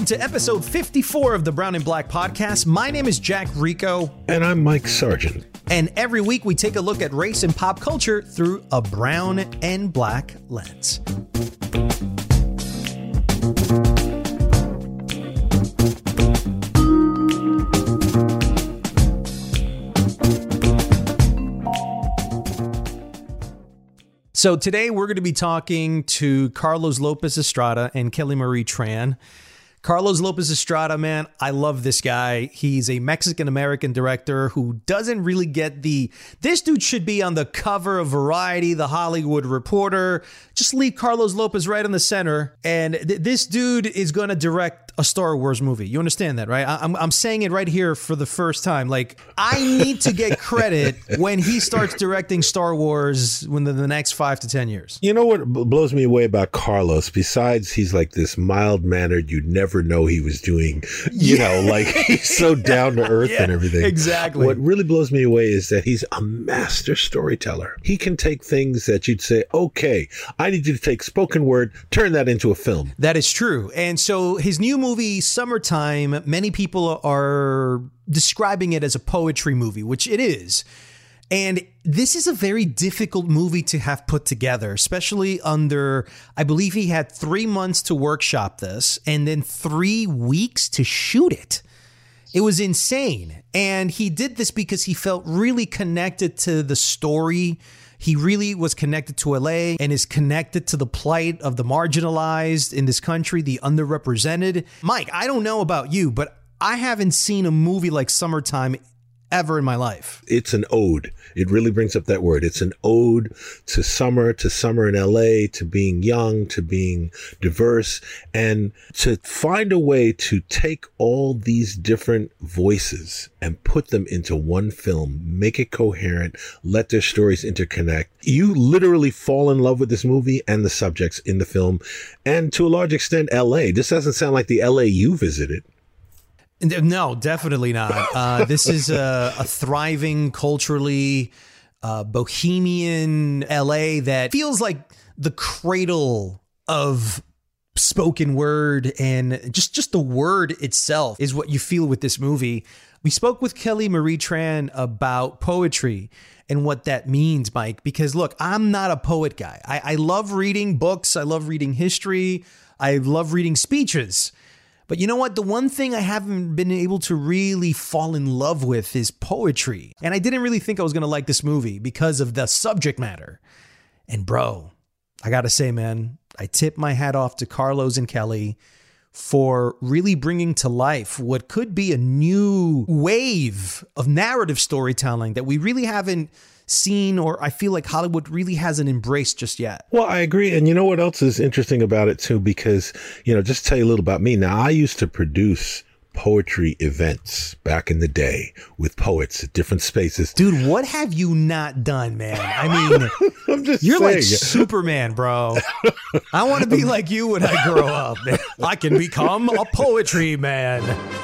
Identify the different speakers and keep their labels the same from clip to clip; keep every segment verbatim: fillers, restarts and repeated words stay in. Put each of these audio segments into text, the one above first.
Speaker 1: to episode fifty-four of the Brown and Black podcast. My name is Jack Rico.
Speaker 2: And I'm Mike Sargent.
Speaker 1: And every week we take a look at race and pop culture through a brown and black lens. So today we're going to be talking to Carlos Lopez Estrada and Kelly Marie Tran. Carlos Lopez Estrada, man, I love this guy. He's a Mexican-American director who doesn't really get the... This dude should be on the cover of Variety, The Hollywood Reporter. Just leave Carlos Lopez right in the center. And th- this dude is going to direct a Star Wars movie. You understand that, right? I- I'm, I'm saying it right here for the first time. Like, I need to get credit when he starts directing Star Wars within the next five to ten years.
Speaker 2: You know what b- blows me away about Carlos? Besides, he's like this mild-mannered, you'd never know he was doing, you yeah. know, like he's so down to earth yeah, and everything.
Speaker 1: Exactly.
Speaker 2: What really blows me away is that he's a master storyteller. He can take things that you'd say, okay, I need you to take spoken word, turn that into a film.
Speaker 1: That is true. And so his new movie, Summertime, many people are describing it as a poetry movie, which it is. And this is a very difficult movie to have put together, especially under, I believe he had three months to workshop this and then three weeks to shoot it. It was insane. And he did this because he felt really connected to the story. He really was connected to L A and is connected to the plight of the marginalized in this country, the underrepresented. Mike, I don't know about you, but I haven't seen a movie like Summertime ever in my life.
Speaker 2: It's an ode. It really brings up that word. It's an ode to summer, to summer in L A, to being young, to being diverse, and to find a way to take all these different voices and put them into one film, make it coherent, let their stories interconnect. You literally fall in love with this movie and the subjects in the film, and to a large extent, L A. This doesn't sound like the L A you visited.
Speaker 1: No, definitely not. Uh, this is a, a thriving, culturally uh, bohemian L A that feels like the cradle of spoken word, and just, just the word itself is what you feel with this movie. We spoke with Kelly Marie Tran about poetry and what that means, Mike, because look, I'm not a poet guy. I, I love reading books. I love reading history. I love reading speeches. But you know what? The one thing I haven't been able to really fall in love with is poetry. And I didn't really think I was going to like this movie because of the subject matter. And bro, I got to say, man, I tip my hat off to Carlos and Kelly for really bringing to life what could be a new wave of narrative storytelling that we really haven't seen, or I feel like Hollywood really hasn't embraced just yet.
Speaker 2: Well, I agree. And you know what else is interesting about it too? Because, you know, just to tell you a little about me. Now, I used to produce poetry events back in the day with poets at different spaces.
Speaker 1: Dude, what have you not done, man? I mean,
Speaker 2: I'm just
Speaker 1: you're
Speaker 2: saying.
Speaker 1: Like Superman, bro. I want to be like you when I grow up. I can become a poetry man.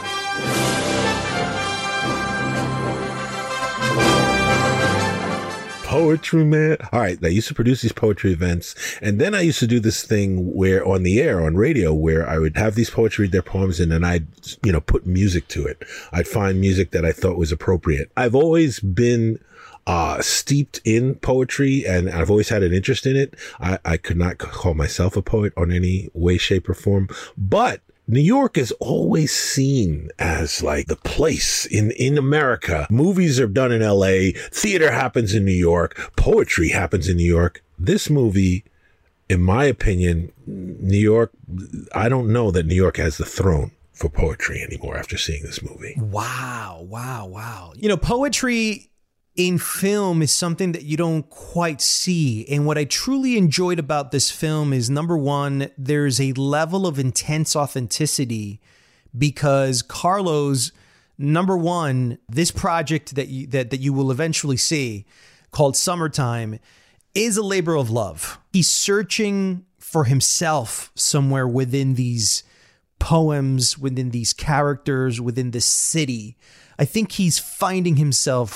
Speaker 2: Poetry man. All right. I used to produce these poetry events. And then I used to do this thing where on the air, on radio, where I would have these poets read their poems and then I'd, you know, put music to it. I'd find music that I thought was appropriate. I've always been uh, steeped in poetry and I've always had an interest in it. I, I could not call myself a poet on any way, shape or form, but New York is always seen as like the place in, in America. Movies are done in L A. Theater happens in New York. Poetry happens in New York. This movie, in my opinion, New York, I don't know that New York has the throne for poetry anymore after seeing this movie.
Speaker 1: Wow, wow, wow. You know, poetry in film is something that you don't quite see. And what I truly enjoyed about this film is, number one, there's a level of intense authenticity because Carlos, number one, this project that you, that, that you will eventually see called Summertime is a labor of love. He's searching for himself somewhere within these poems, within these characters, within this city. I think he's finding himself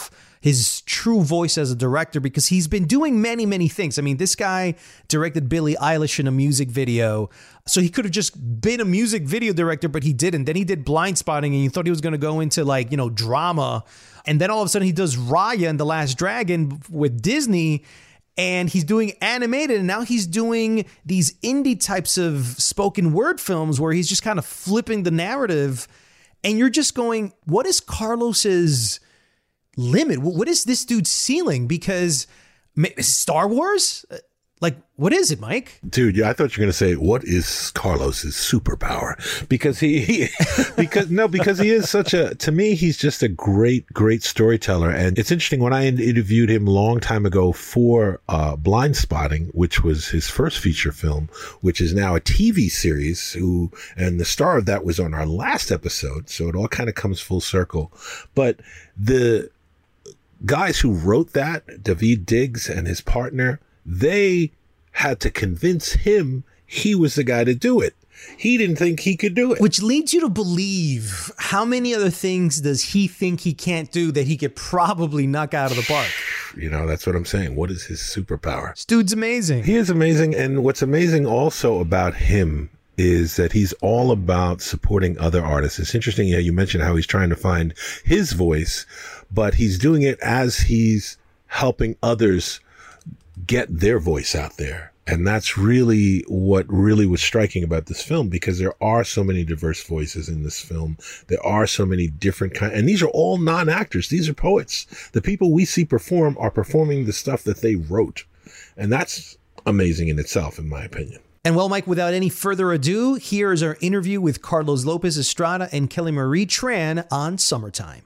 Speaker 1: his true voice as a director, because he's been doing many, many things. I mean, this guy directed Billie Eilish in a music video. So he could have just been a music video director, but he didn't. Then he did Blind Spotting, and you thought he was going to go into like, you know, drama. And then all of a sudden he does Raya and The Last Dragon with Disney, and he's doing animated. And now he's doing these indie types of spoken word films where he's just kind of flipping the narrative. And you're just going, what is Carlos's limit? What is this dude's ceiling? Because Star Wars? Like, what is it, Mike?
Speaker 2: Dude, yeah, I thought you were going to say, what is Carlos's superpower? Because he, he because no, because he is such a, to me, he's just a great, great storyteller. And it's interesting, when I interviewed him a long time ago for uh, Blind Spotting, which was his first feature film, which is now a T V series, who, and the star of that was on our last episode. So it all kind of comes full circle. But the guys who wrote that, David Diggs and his partner, they had to convince him he was the guy to do it. He didn't think he could do it.
Speaker 1: Which leads you to believe, how many other things does he think he can't do that he could probably knock out of the park?
Speaker 2: You know, that's what I'm saying. What is his superpower?
Speaker 1: This dude's amazing.
Speaker 2: He is amazing. And what's amazing also about him is that he's all about supporting other artists. It's interesting. Yeah, you mentioned how he's trying to find his voice, but he's doing it as he's helping others get their voice out there. And that's really what really was striking about this film, because there are so many diverse voices in this film. There are so many different kinds, and these are all non-actors. These are poets. The people we see perform are performing the stuff that they wrote. And that's amazing in itself, in my opinion.
Speaker 1: And well, Mike, without any further ado, here is our interview with Carlos Lopez Estrada and Kelly Marie Tran on Summertime.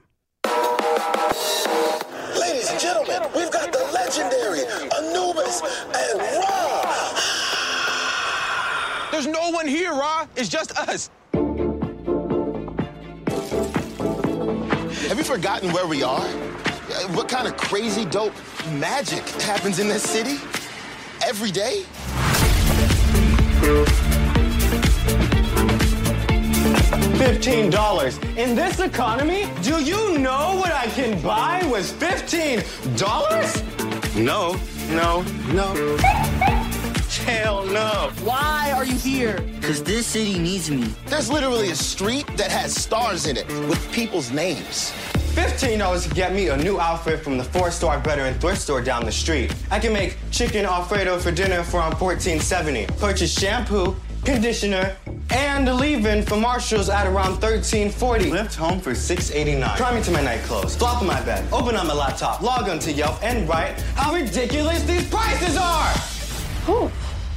Speaker 3: Ladies and gentlemen, we've got the legendary Anubis and Ra.
Speaker 4: There's no one here, Ra. It's just us.
Speaker 3: Have you forgotten where we are? What kind of crazy, dope magic happens in this city every day?
Speaker 5: fifteen dollars. In this economy, do you know what I can buy with fifteen dollars?
Speaker 3: No, no, no.
Speaker 5: Hell no.
Speaker 6: Why are you here? Because this city needs me.
Speaker 3: There's literally a street that has stars in it with people's names.
Speaker 5: fifteen dollars to get me a new outfit from the four-star veteran thrift store down the street. I can make chicken Alfredo for dinner for around fourteen seventy. Purchase shampoo, conditioner, and leave-in for Marshalls at around thirteen forty. Lift home for six eighty-nine. Try me to my night clothes. Flop in my bed. Open on my laptop. Log on to Yelp and write how ridiculous these prices are.
Speaker 6: Whew.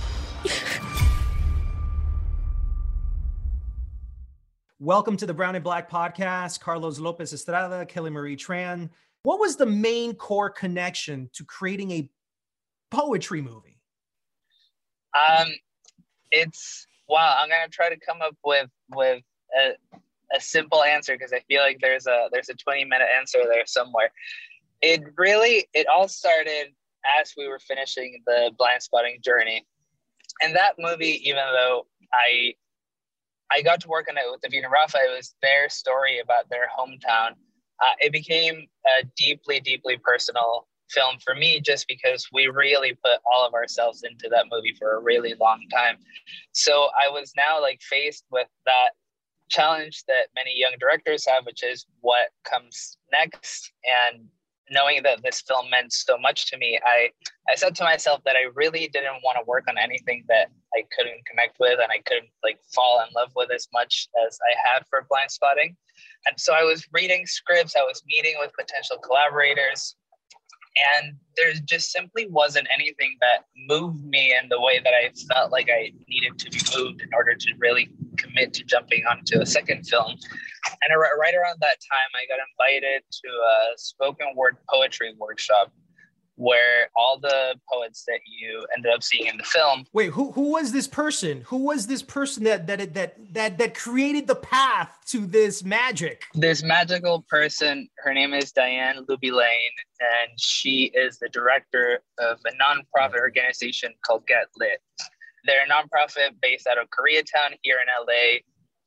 Speaker 1: Welcome to the Brown and Black podcast. Carlos Lopez Estrada, Kelly Marie Tran. What was the main core connection to creating a poetry movie?
Speaker 7: Um, it's wow. I'm gonna try to come up with with a, a simple answer, because I feel like there's a there's a twenty minute answer there somewhere. It really it all started as we were finishing the Blind Spotting journey, and that movie, even though I. I got to work on it with David and Rafa. It was their story about their hometown. Uh, it became a deeply, deeply personal film for me, just because we really put all of ourselves into that movie for a really long time. So I was now like faced with that challenge that many young directors have, which is what comes next. And knowing that this film meant so much to me, I, I said to myself that I really didn't want to work on anything that I couldn't connect with and I couldn't like fall in love with as much as I had for Blind Spotting. And so I was reading scripts, I was meeting with potential collaborators, and there just simply wasn't anything that moved me in the way that I felt like I needed to be moved in order to really commit to jumping onto a second film. And right around that time, I got invited to a spoken word poetry workshop where all the poets that you ended up seeing in the film.
Speaker 1: Wait, who who was this person? Who was this person that that that that that created the path to this magic?
Speaker 7: This magical person, her name is Diane Luby Lane, and she is the director of a nonprofit organization called Get Lit. They're a nonprofit based out of Koreatown here in L A,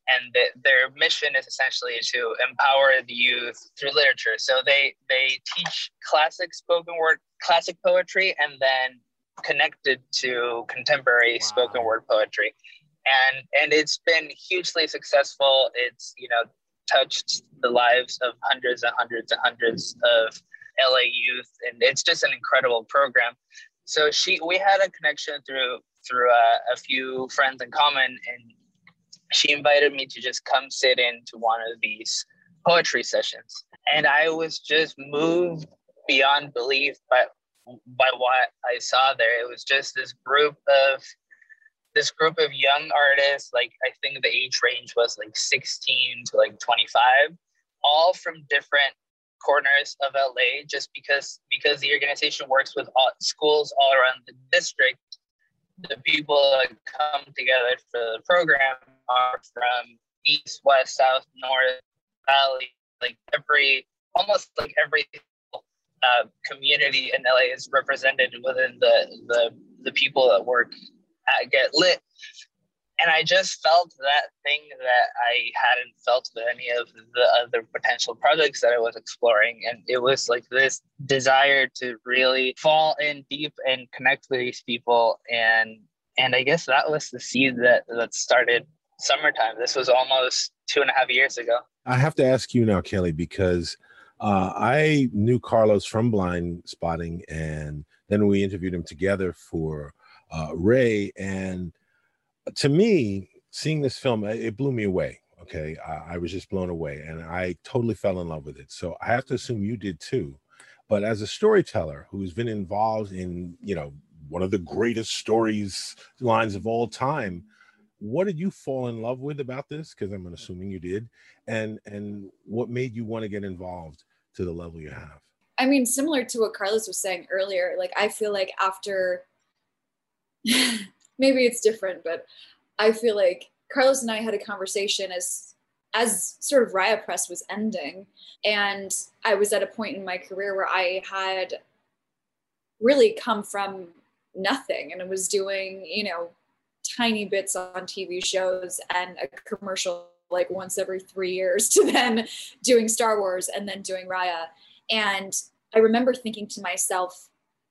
Speaker 7: and the, their mission is essentially to empower the youth through literature. So they they teach classic spoken word, classic poetry, and then connected to contemporary wow. spoken word poetry. And and it's been hugely successful. It's, you know, touched the lives of hundreds and hundreds and hundreds of L A youth, and it's just an incredible program. So she, we had a connection through through uh, a few friends in common, and she invited me to just come sit into one of these poetry sessions. And I was just moved beyond belief by by what I saw there. It was just this group of this group of young artists, like I think the age range was like sixteen to like twenty-five, all from different corners of L A, just because because the organization works with all, schools all around the district. The people that come together for the program are from east, west, south, north, valley, like every, almost like every uh, community in L A is represented within the, the, the people that work at Get Lit. And I just felt that thing that I hadn't felt with any of the other potential projects that I was exploring. And it was like this desire to really fall in deep and connect with these people. And and I guess that was the seed that, that started Summertime. This was almost two and a half years ago.
Speaker 2: I have to ask you now, Kelly, because uh, I knew Carlos from Blind Spotting, and then we interviewed him together for uh, Ray. And to me, seeing this film, it blew me away. Okay. I, I was just blown away, and I totally fell in love with it. So I have to assume you did too. But as a storyteller who's been involved in, you know, one of the greatest stories lines of all time, what did you fall in love with about this? Because I'm assuming you did. And, and what made you want to get involved to the level you have?
Speaker 8: I mean, similar to what Carlos was saying earlier, like, I feel like after maybe it's different, but I feel like Carlos and I had a conversation as as sort of Raya Press was ending. And I was at a point in my career where I had really come from nothing and I was doing, you know, tiny bits on T V shows and a commercial like once every three years to then doing Star Wars and then doing Raya. And I remember thinking to myself,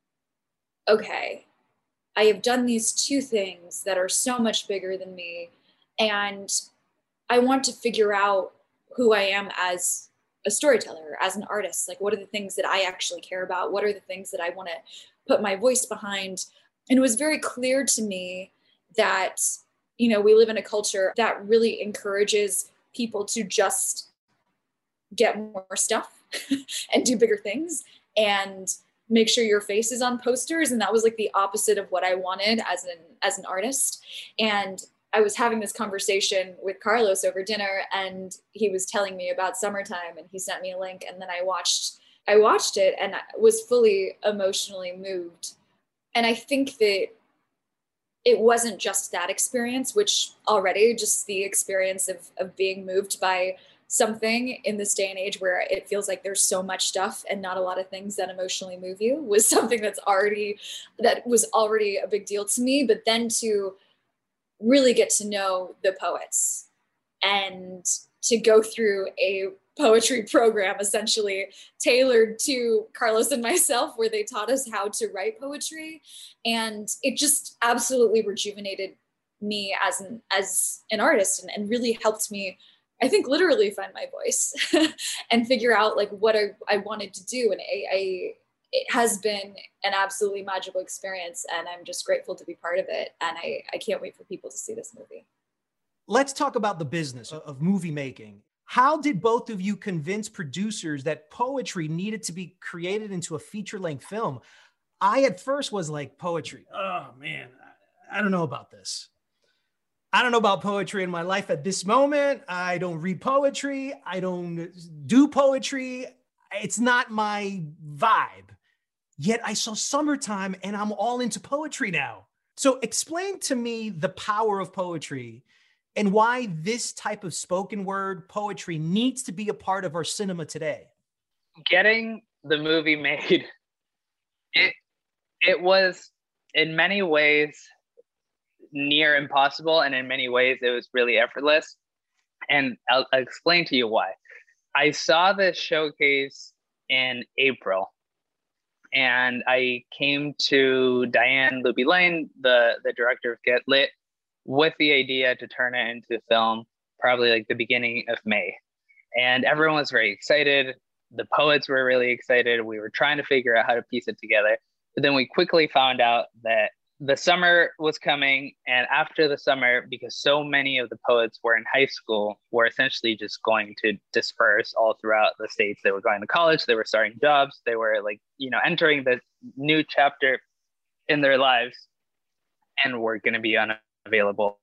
Speaker 8: okay, I have done these two things that are so much bigger than me, and I want to figure out who I am as a storyteller, as an artist. Like, what are the things that I actually care about? What are the things that I want to put my voice behind? And it was very clear to me that, you know, we live in a culture that really encourages people to just get more stuff and do bigger things and make sure your face is on posters. And that was like the opposite of what I wanted as an as an artist. And I was having this conversation with Carlos over dinner, and he was telling me about Summertime, and he sent me a link, and then I watched I watched it and I was fully emotionally moved. And I think that it wasn't just that experience, which already just the experience of of being moved by something in this day and age where it feels like there's so much stuff and not a lot of things that emotionally move you was something that's already, that was already a big deal to me. But then to really get to know the poets and to go through a poetry program essentially tailored to Carlos and myself, where they taught us how to write poetry. And it just absolutely rejuvenated me as an, as an artist, and, and really helped me, I think, literally find my voice and figure out like what I, I wanted to do. And I, I, it has been an absolutely magical experience, and I'm just grateful to be part of it. And I, I can't wait for people to see this movie.
Speaker 1: Let's talk about the business of movie making. How did both of you convince producers that poetry needed to be created into a feature-length film? I at first was like, poetry, oh man, I don't know about this. I don't know about poetry in my life at this moment. I don't read poetry. I don't do poetry. It's not my vibe. Yet I saw Summertime and I'm all into poetry now. So explain to me the power of poetry and why this type of spoken word poetry needs to be a part of our cinema today.
Speaker 7: Getting the movie made, it, it was in many ways near impossible, and in many ways it was really effortless. And I'll, I'll explain to you why. I saw this showcase in April, and I came to Diane Luby Lane, the, the director of Get Lit, with the idea to turn it into film, probably like the beginning of May. And everyone was very excited. The poets were really excited. We were trying to figure out how to piece it together. But then we quickly found out that the summer was coming. And after the summer, because so many of the poets were in high school, were essentially just going to disperse all throughout the states. They were going to college, they were starting jobs, they were like, you know, entering the new chapter in their lives, and were going to be unavailable.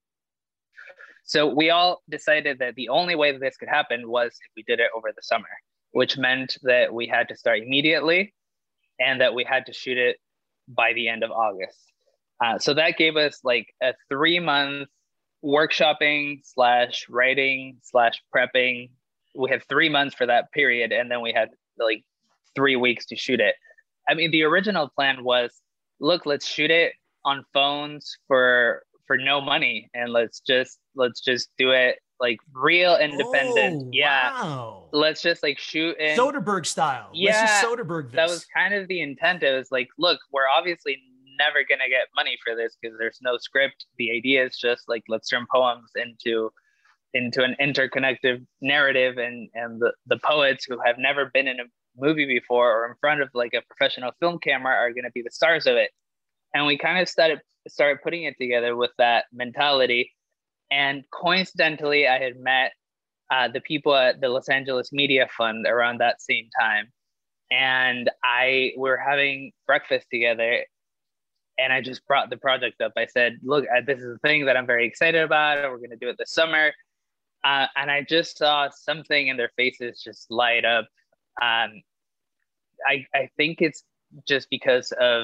Speaker 7: So we all decided that the only way that this could happen was if we did it over the summer, which meant that we had to start immediately and that we had to shoot it by the end of August. Uh, so that gave us like a three month workshopping slash writing slash prepping. We had three months for that period. And then we had like three weeks to shoot it. I mean, the original plan was, look, let's shoot it on phones for, for no money. And let's just, let's just do it like real independent.
Speaker 1: Oh,
Speaker 7: yeah.
Speaker 1: Wow.
Speaker 7: Let's just like shoot in
Speaker 1: Soderbergh style.
Speaker 7: Yeah,
Speaker 1: Let's just Soderbergh this.
Speaker 7: That was kind of the intent. It was like, look, we're obviously never going to get money for this because there's no script. The idea is just like, let's turn poems into into an interconnected narrative, and and the, the poets who have never been in a movie before or in front of like a professional film camera are going to be the stars of it. And we kind of started started putting it together with that mentality. And coincidentally, I had met uh, the people at the Los Angeles Media Fund around that same time. And I we were having breakfast together, and I just brought the project up. I said, look, uh, this is a thing that I'm very excited about. We're going to do it this summer. Uh, and I just saw something in their faces just light up. Um, I, I think it's just because of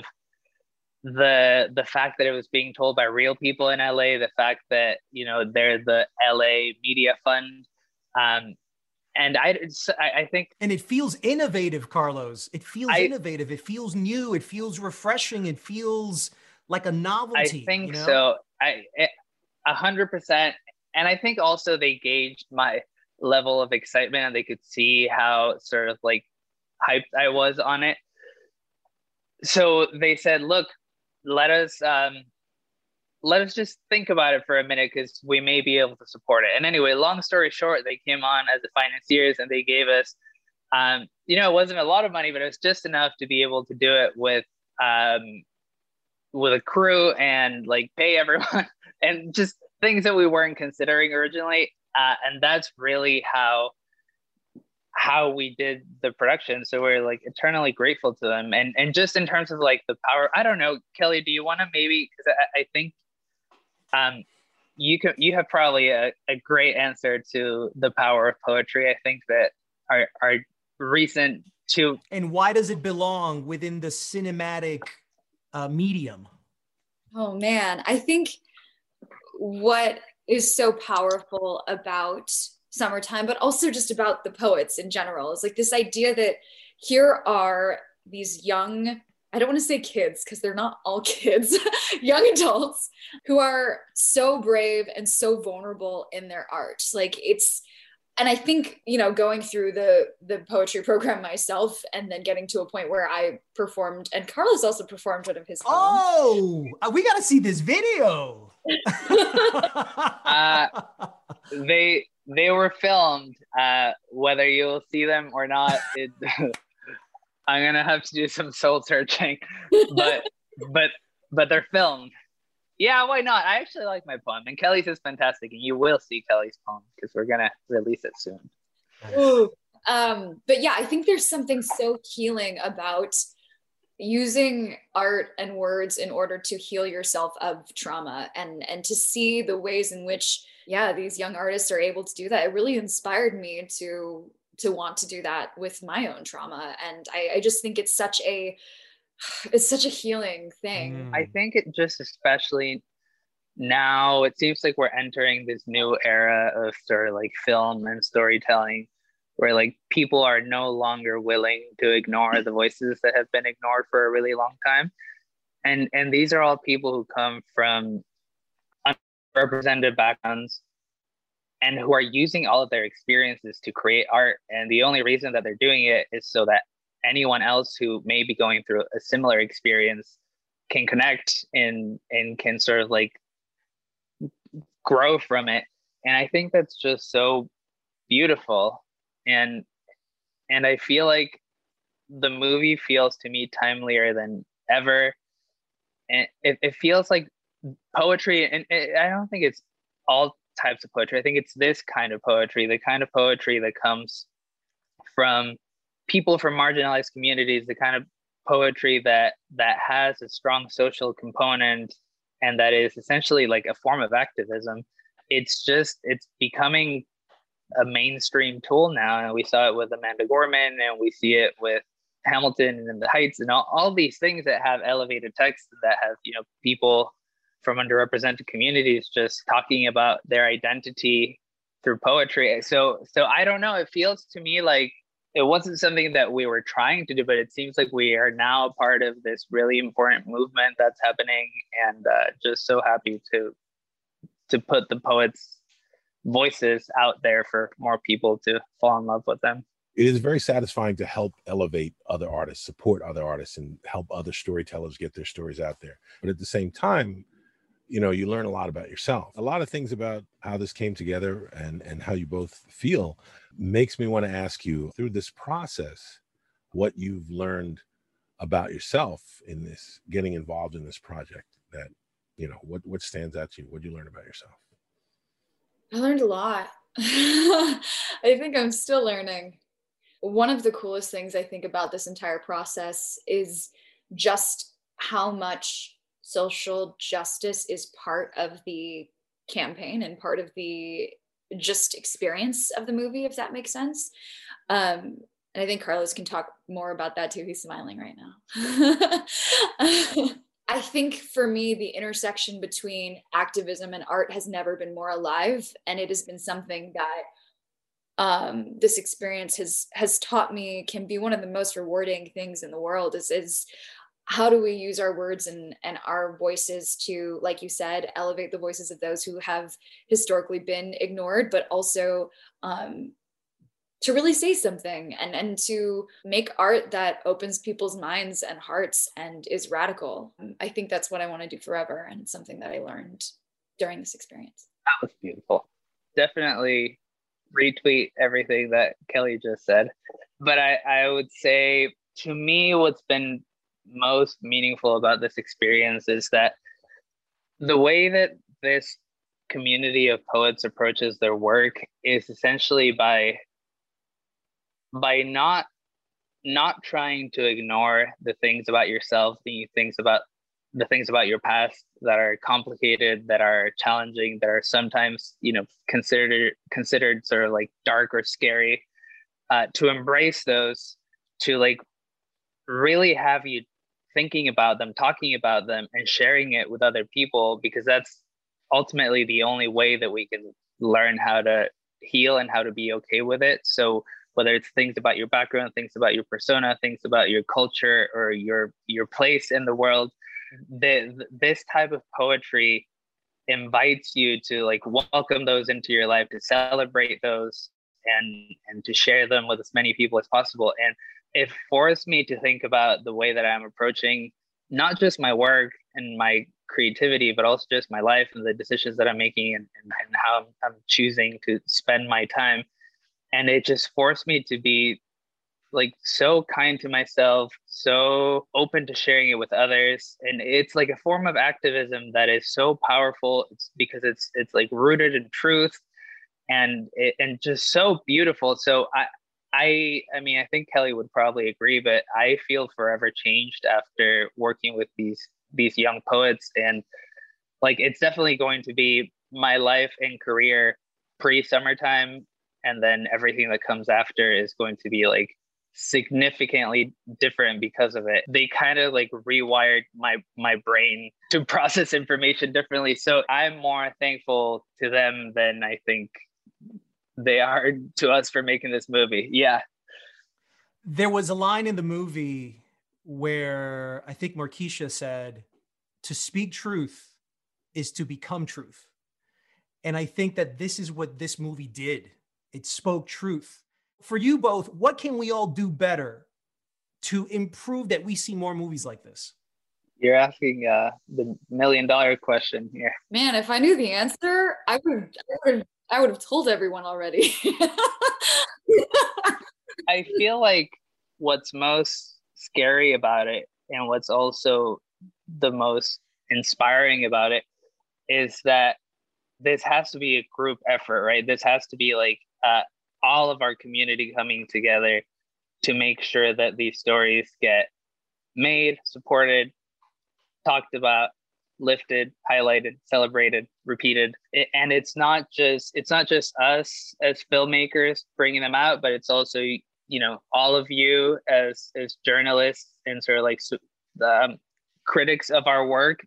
Speaker 7: the the fact that it was being told by real people in L A, the fact that, you know, they're the L A Media Fund. Um, and I, I, I think...
Speaker 1: And it feels innovative, Carlos. It feels
Speaker 7: I,
Speaker 1: innovative. It feels new. It feels refreshing. It feels like a novelty.
Speaker 7: I think
Speaker 1: you know?
Speaker 7: so. I a hundred percent. And I think also they gauged my level of excitement, and they could see how sort of like hyped I was on it. So they said, look, let us um, let us just think about it for a minute, because we may be able to support it. And anyway, long story short, they came on as the financiers, and they gave us, um, you know, it wasn't a lot of money, but it was just enough to be able to do it with um, with a crew and like pay everyone and just things that we weren't considering originally. Uh, and that's really how how we did the production. So we're like eternally grateful to them. And and just in terms of like the power, I don't know, Kelly, do you want to maybe, because I, I think um, you can, you have probably a, a great answer to the power of poetry. I think that our, our recent two.
Speaker 1: And why does it belong within the cinematic uh, medium?
Speaker 8: Oh man, I think what is so powerful about Summertime, but also just about the poets in general, is like this idea that here are these young, I don't want to say kids because they're not all kids, young adults who are so brave and so vulnerable in their art. Like it's, and I think, you know, going through the the poetry program myself and then getting to a point where I performed, and Carlos also performed one of his poems.
Speaker 1: Oh, we got to see this video.
Speaker 7: uh, they they were filmed. Uh, whether you'll see them or not, it, I'm gonna have to do some soul searching. But but but they're filmed. Yeah, why not? I actually like my poem, and Kelly's is fantastic, and you will see Kelly's poem because we're gonna release it soon.
Speaker 8: Ooh. Um, but yeah, I think there's something so healing about using art and words in order to heal yourself of trauma, and and to see the ways in which, yeah, these young artists are able to do that. It really inspired me to to want to do that with my own trauma, and I, I just think it's such a it's such a healing thing.
Speaker 7: I think it just, especially now, it seems like we're entering this new era of sort of like film and storytelling, where like people are no longer willing to ignore the voices that have been ignored for a really long time. And and these are all people who come from underrepresented backgrounds and who are using all of their experiences to create art. And the only reason that they're doing it is so that anyone else who may be going through a similar experience can connect and and can sort of like grow from it. And I think that's just so beautiful. And and I feel like the movie feels to me timelier than ever. And it, it feels like poetry, and it, I don't think it's all types of poetry. I think it's this kind of poetry, the kind of poetry that comes from people from marginalized communities, the kind of poetry that that has a strong social component and that is essentially like a form of activism. It's just, it's becoming a mainstream tool now. And we saw it with Amanda Gorman, and we see it with Hamilton and In the Heights, and all, all these things that have elevated text, that have, you know, people from underrepresented communities just talking about their identity through poetry. So, so I don't know, it feels to me like it wasn't something that we were trying to do, but it seems like we are now a part of this really important movement that's happening, and uh, just so happy to to put the poets' voices out there for more people to fall in love with them.
Speaker 2: It is very satisfying to help elevate other artists, support other artists, and help other storytellers get their stories out there. But at the same time, you know, you learn a lot about yourself. A lot of things about how this came together and, and how you both feel makes me want to ask you, through this process, what you've learned about yourself in this, getting involved in this project. That, you know, what, what stands out to you? What did you learn about yourself?
Speaker 8: I learned a lot. I think I'm still learning. One of the coolest things I think about this entire process is just how much social justice is part of the campaign and part of the just experience of the movie, if that makes sense. Um, and I think Carlos can talk more about that too. He's smiling right now. I think for me, the intersection between activism and art has never been more alive. And it has been something that um, this experience has has taught me can be one of the most rewarding things in the world is, is how do we use our words and, and our voices to, like you said, elevate the voices of those who have historically been ignored, but also um, to really say something and, and to make art that opens people's minds and hearts and is radical. I think that's what I want to do forever. And it's something that I learned during this experience.
Speaker 7: That was beautiful. Definitely retweet everything that Kelly just said. But I, I would say, to me, what's been most meaningful about this experience is that the way that this community of poets approaches their work is essentially by by not not trying to ignore the things about yourself, the things about the things about your past that are complicated, that are challenging, that are sometimes, you know, considered considered sort of like dark or scary, uh, to embrace those, to like really have you thinking about them, talking about them, and sharing it with other people, because that's ultimately the only way that we can learn how to heal and how to be okay with it. So whether it's things about your background, things about your persona, things about your culture or your your place in the world, the, this type of poetry invites you to like welcome those into your life, to celebrate those, and and to share them with as many people as possible. And it forced me to think about the way that I'm approaching not just my work and my creativity, but also just my life and the decisions that I'm making, and, and, and how I'm, I'm choosing to spend my time. And it just forced me to be like so kind to myself, so open to sharing it with others. And it's like a form of activism that is so powerful. It's because it's it's like rooted in truth, and it, and just so beautiful. So I I I mean, I think Kelly would probably agree, but I feel forever changed after working with these these young poets. And like, it's definitely going to be my life and career pre-summertime, and then everything that comes after is going to be like significantly different because of it. They kind of like rewired my my brain to process information differently. So I'm more thankful to them than I think they are to us for making this movie. Yeah.
Speaker 1: There was a line in the movie where I think Markeisha said, to speak truth is to become truth.
Speaker 9: And I think that this is what this movie did. It spoke truth. For you both, what can we all do better to improve that we see more movies like this?
Speaker 7: You're asking uh, the million dollar question here.
Speaker 8: Man, if I knew the answer, I would, I would, I would have told everyone already.
Speaker 7: I feel like what's most scary about it, and what's also the most inspiring about it, is that this has to be a group effort, right? This has to be like uh, all of our community coming together to make sure that these stories get made, supported, talked about, lifted, highlighted, celebrated, repeated. It, and it's not just it's not just us as filmmakers bringing them out, but it's also, you know, all of you as as journalists and sort of like the um, critics of our work,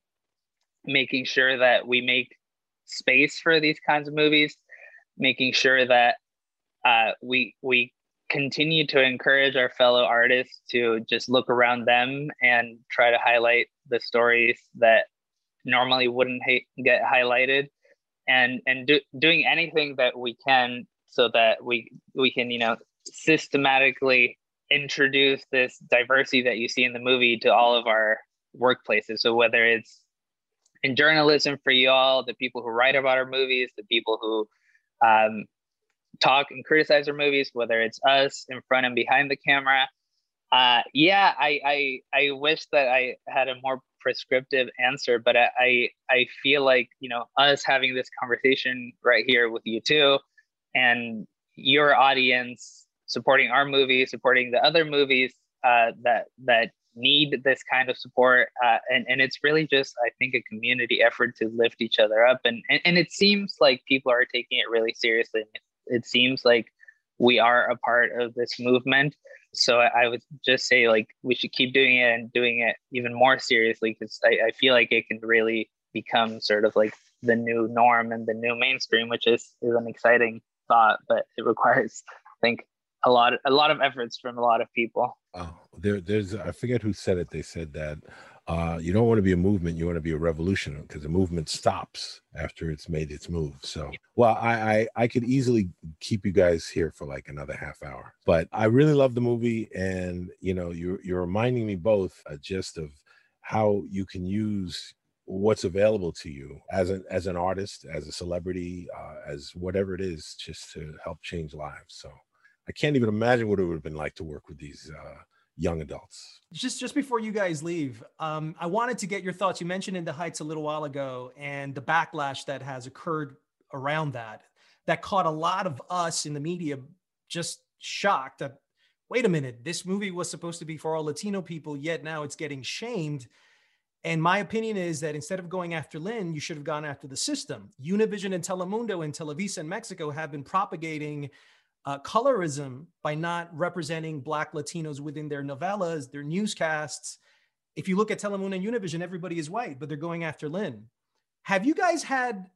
Speaker 7: making sure that we make space for these kinds of movies, making sure that uh, we we continue to encourage our fellow artists to just look around them and try to highlight the stories that normally wouldn't ha- get highlighted, and and do, doing anything that we can so that we we can, you know, systematically introduce this diversity that you see in the movie to all of our workplaces. So whether it's in journalism for you all, the people who write about our movies, the people who um, talk and criticize our movies, whether it's us in front and behind the camera. Uh, yeah, I, I I wish that I had a more prescriptive answer, but I, I I feel like, you know, us having this conversation right here with you two, and your audience supporting our movie, supporting the other movies uh, that that need this kind of support, uh, and and it's really just, I think, a community effort to lift each other up, and and, and it seems like people are taking it really seriously. It seems like we are a part of this movement. So I, I would just say, like, we should keep doing it and doing it even more seriously, because I, I feel like it can really become sort of like the new norm and the new mainstream, which is, is an exciting thought, but it requires, I think, a lot of, a lot of efforts from a lot of people.
Speaker 2: Oh, there, there's, I forget who said it. They said that uh, you don't want to be a movement, you want to be a revolution, because the movement stops after it's made its move. So, well, I, I, I could easily keep you guys here for like another half hour, but I really love the movie. And, you know, you're, you're reminding me both uh, just of how you can use what's available to you as an, as an artist, as a celebrity, uh, as whatever it is, just to help change lives. So I can't even imagine what it would have been like to work with these uh, young adults.
Speaker 9: Just just before you guys leave, um, I wanted to get your thoughts. You mentioned In the Heights a little while ago, and the backlash that has occurred around that, that caught a lot of us in the media just shocked that, wait a minute, this movie was supposed to be for all Latino people, yet now it's getting shamed. And my opinion is that instead of going after Lin, you should have gone after the system. Univision and Telemundo and Televisa in Mexico have been propagating Uh, colorism by not representing Black Latinos within their novellas, their newscasts. If you look at Telemundo and Univision, everybody is white, but they're going after Lin. Have you guys had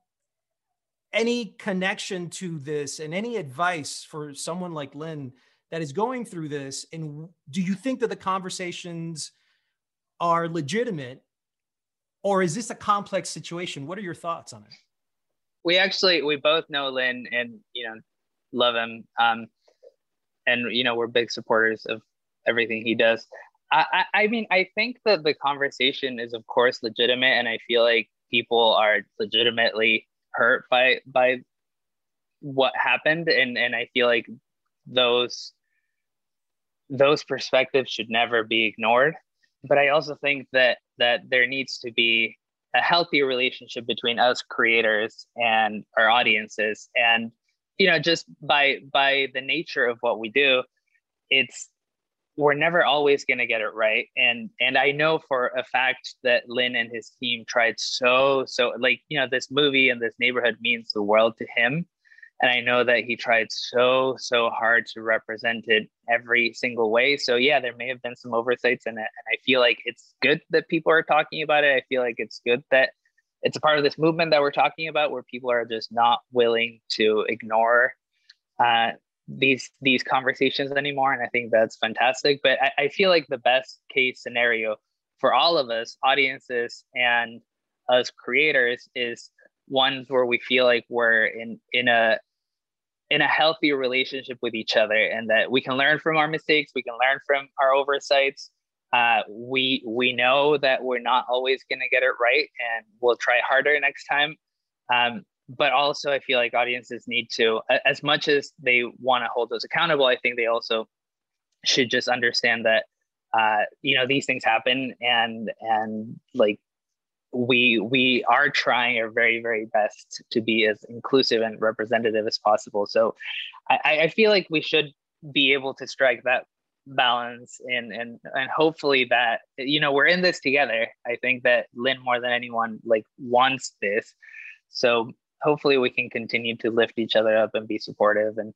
Speaker 9: any connection to this and any advice for someone like Lin that is going through this? And do you think that the conversations are legitimate, or is this a complex situation? What are your thoughts on it?
Speaker 7: We actually, we both know Lin, and, you know, love him. Um, and, you know, we're big supporters of everything he does. I, I, I mean, I think that the conversation is, of course, legitimate. And I feel like people are legitimately hurt by, by what happened. And, and I feel like those, those perspectives should never be ignored. But I also think that, that there needs to be a healthy relationship between us creators and our audiences. And, you know, just by by the nature of what we do, it's we're never always going to get it right. And and I know for a fact that Lin and his team tried so, so like, you know, this movie and this neighborhood means the world to him. And I know that he tried so, so hard to represent it every single way. So yeah, there may have been some oversights in it. And I feel like it's good that people are talking about it. I feel like it's good that it's a part of this movement that we're talking about, where people are just not willing to ignore uh, these these conversations anymore. And I think that's fantastic. But I, I feel like the best case scenario for all of us, audiences and us creators, is ones where we feel like we're in in a in a healthy relationship with each other, and that we can learn from our mistakes, we can learn from our oversights. Uh, we we know that we're not always going to get it right, and we'll try harder next time. Um, but also, I feel like audiences need to, as much as they want to hold us accountable, I think they also should just understand that uh, you know, these things happen, and and like we we are trying our very, very best to be as inclusive and representative as possible. So I, I feel like we should be able to strike that balance, and and and hopefully that, you know, we're in this together. I think that Lynn, more than anyone, like wants this. So hopefully we can continue to lift each other up and be supportive and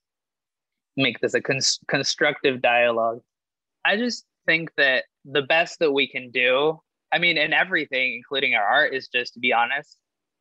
Speaker 7: make this a cons- constructive dialogue. I just think that the best that we can do, I mean, in everything, including our art, is just to be honest,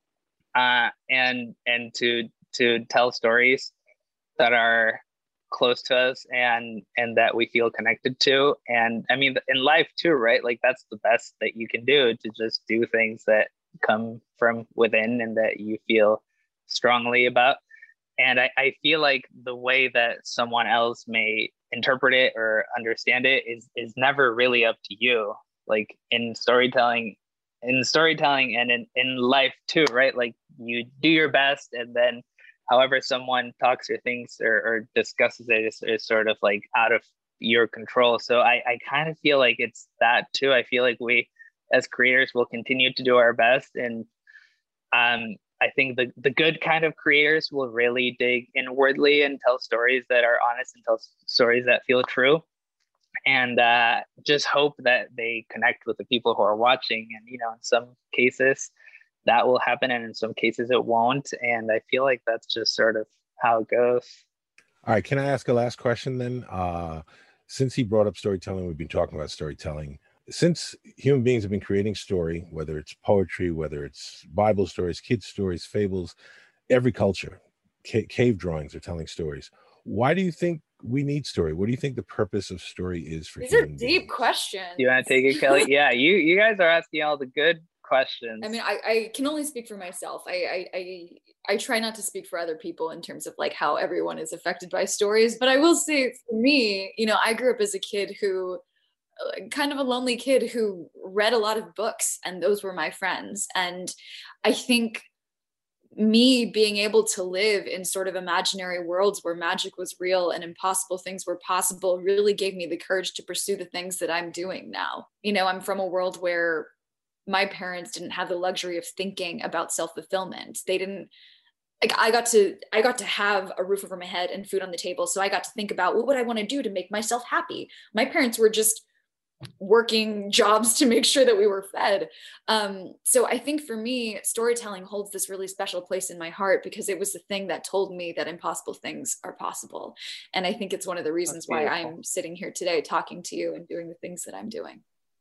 Speaker 7: uh, and and to to tell stories that are close to us and and that we feel connected to. And I mean, in life too, right? Like that's the best that you can do, to just do things that come from within and that you feel strongly about. And I, I feel like the way that someone else may interpret it or understand it is is never really up to you. Like in storytelling, in storytelling and in, in life too, right? Like you do your best, and then however someone talks or thinks or, or discusses it is, is sort of like out of your control. So I, I kind of feel like it's that too. I feel like we as creators will continue to do our best. And um, I think the, the good kind of creators will really dig inwardly and tell stories that are honest and tell stories that feel true. And uh, just hope that they connect with the people who are watching. And, you know, in some cases that will happen, and in some cases it won't. And I feel like that's just sort of how it goes.
Speaker 2: All right. Can I ask a last question then? Uh, since he brought up storytelling, we've been talking about storytelling. Since human beings have been creating story, whether it's poetry, whether it's Bible stories, kids stories, fables, every culture, ca- cave drawings are telling stories. Why do you think we need story? What do you think the purpose of story is for
Speaker 8: These are
Speaker 2: human
Speaker 8: deep
Speaker 2: beings?
Speaker 8: questions.
Speaker 7: You want to take it, Kelly? Yeah, you you guys are asking all the good questions.
Speaker 8: I mean, I, I can only speak for myself. I, I I I try not to speak for other people in terms of like how everyone is affected by stories. But I will say, for me, you know, I grew up as a kid who, kind of a lonely kid who read a lot of books, and those were my friends. And I think me being able to live in sort of imaginary worlds where magic was real and impossible things were possible really gave me the courage to pursue the things that I'm doing now. You know, I'm from a world where my parents didn't have the luxury of thinking about self-fulfillment. They didn't, like I got to, I got to have a roof over my head and food on the table. So I got to think about what would I want to do to make myself happy? My parents were just working jobs to make sure that we were fed. Um, so I think for me, storytelling holds this really special place in my heart because it was the thing that told me that impossible things are possible. And I think it's one of the reasons why I'm sitting here today talking to you and doing the things that I'm doing.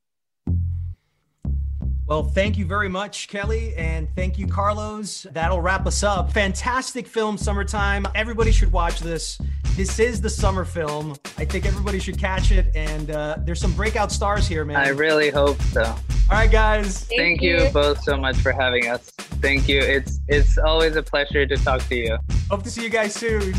Speaker 9: Well, thank you very much, Kelly, and thank you, Carlos. That'll wrap us up. Fantastic film, Summertime. Everybody should watch this. This is the summer film. I think everybody should catch it, and uh, there's some breakout stars here, man.
Speaker 7: I really hope so. All
Speaker 9: right, guys.
Speaker 7: Thank, Thank you. you both so much for having us. Thank you. It's it's always a pleasure to talk to you.
Speaker 9: Hope to see you guys soon.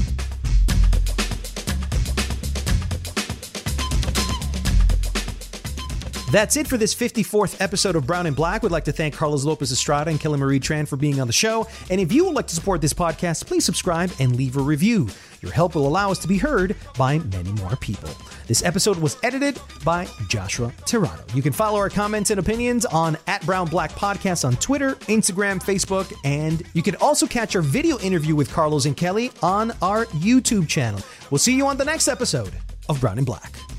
Speaker 9: That's it for this fifty-fourth episode of Brown and Black. We'd like to thank Carlos Lopez Estrada and Kelly Marie Tran for being on the show. And if you would like to support this podcast, please subscribe and leave a review. Your help will allow us to be heard by many more people. This episode was edited by Joshua Tirado. You can follow our comments and opinions on at Brown Black Podcast on Twitter, Instagram, Facebook, and you can also catch our video interview with Carlos and Kelly on our YouTube channel. We'll see you on the next episode of Brown and Black.